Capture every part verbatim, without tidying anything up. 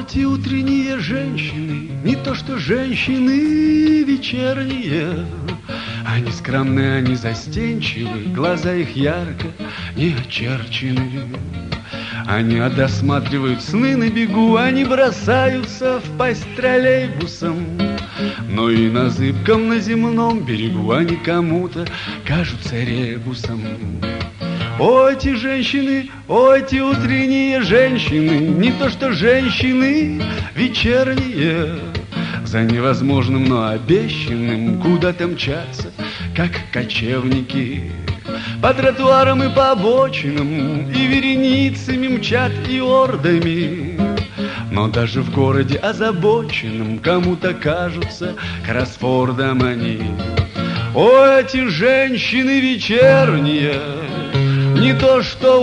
эти утренние женщины, не то что женщины вечерние. Они скромны, они застенчивы, глаза их ярко не очерчены. Они досматривают сны на бегу, они бросаются в пасть троллейбусом. Но и на зыбком, на земном берегу они кому-то кажутся ребусом. О, эти женщины, о, эти утренние женщины, не то что женщины вечерние. За невозможным, но обещанным куда-то мчатся, как кочевники. По тротуарам и по обочинам и вереницами мчат и ордами. Но даже в городе озабоченном кому-то кажутся Кроссфордом они. О, эти женщины вечерние, не то что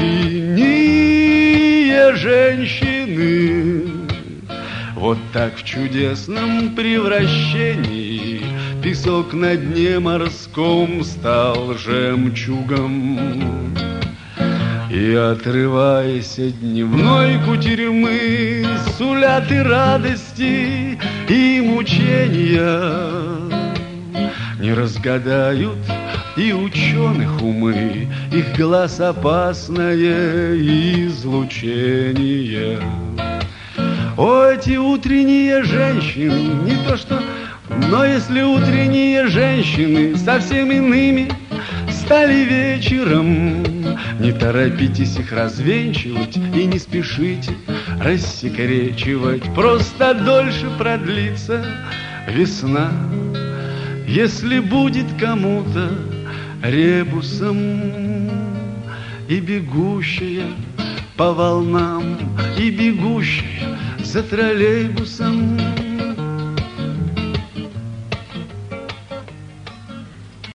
утренние женщины. Вот так в чудесном превращении песок на дне морском стал жемчугом. И, отрываясь от дневной кутерьмы, сулят и радости, и мучения. Не разгадают и ученых умы, их глаз опасное излучение. О, эти утренние женщины, не то что... Но если утренние женщины совсем иными стали вечером, не торопитесь их развенчивать и не спешите рассекречивать. Просто дольше продлится весна, если будет кому-то ребусом. И бегущая по волнам, и бегущая за троллейбусом.